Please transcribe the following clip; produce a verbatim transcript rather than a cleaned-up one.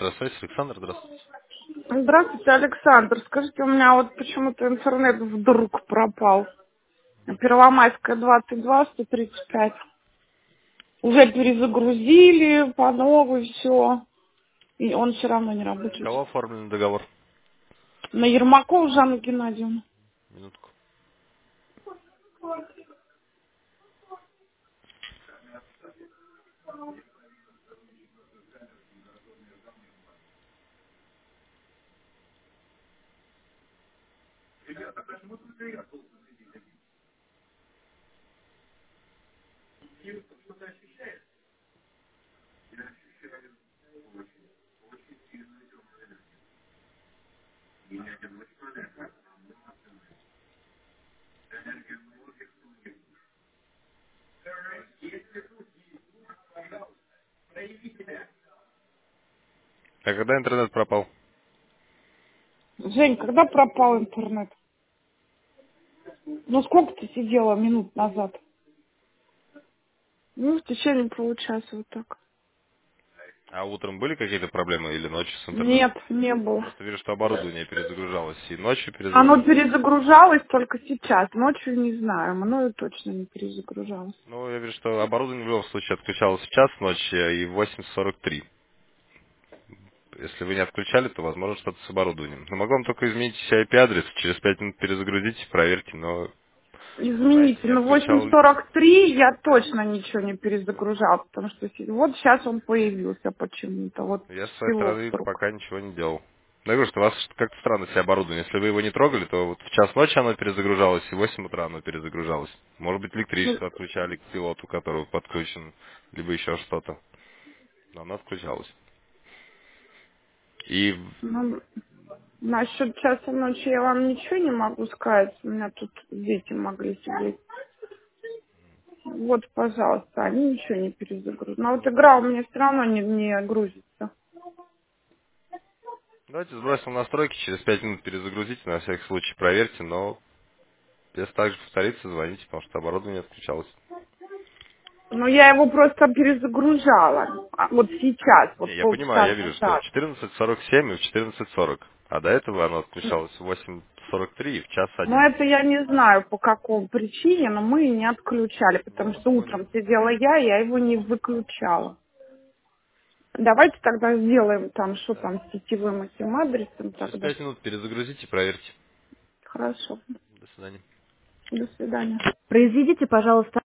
Здравствуйте, Александр, здравствуйте. Здравствуйте, Александр. Скажите, у меня вот почему-то интернет вдруг пропал. Первомайская, двадцать два, сто тридцать пять. Уже перезагрузили по новой все. И он все равно не У работает. кого оформлен договор? На Ермакова Жанна Геннадьевна. Минутку. А когда интернет пропал? Жень, когда пропал интернет? Ну сколько ты сидела минут назад? Ну, в течение получаса вот так. А утром были какие-то проблемы или ночью с Нет, интернетом? не было. Просто вижу, что оборудование перезагружалось. И ночью Оно перезагружалось. перезагружалось только сейчас. Ночью не знаю. Мною точно не перезагружалось. Ну, я вижу, что оборудование в любом случае отключалось в час ночи и в восемь сорок три. Если вы не отключали, то возможно что-то с оборудованием. Но могу вам только изменить ай пи-адрес. Через пять минут перезагрузите, проверьте, но, знаете, Извините, не но отключал. восемь сорок три я точно ничего не перезагружал, потому что си- вот сейчас он появился почему-то, вот Я с своей всего стороны вдруг. пока ничего не делал. Ну, я говорю, что у вас как-то странно себя оборудование. Если вы его не трогали, то вот в час ночи оно перезагружалось, и в восемь утра оно перезагружалось. Может быть, Ну, электричество отключали к пилоту, который подключен, либо еще что-то. Но оно отключалось. И, ну, насчет часа ночи я вам ничего не могу сказать, у меня тут дети могли сидеть. Вот, пожалуйста, они ничего не перезагрузят. Но вот игра у меня все равно не, не грузится. давайте сбросим настройки, через пять минут перезагрузите, на всякий случай проверьте, но если так же повторится, звоните, потому что оборудование отключалось. Но я его просто перезагружала. А вот сейчас, Не, вот я понимаю, я полчаса вижу, что в назад. четырнадцать сорок семь и в четырнадцать сорок. А до этого оно отключалось в восемь сорок три и в час Но один. это я не знаю по какой причине, но мы не отключали, потому Ну, что понял. утром сидела я, я его не выключала. Давайте тогда сделаем там, что там с сетевым этим адресом Через тогда. пять минут перезагрузите, проверьте. Хорошо. До свидания. До свидания. Произведите, пожалуйста,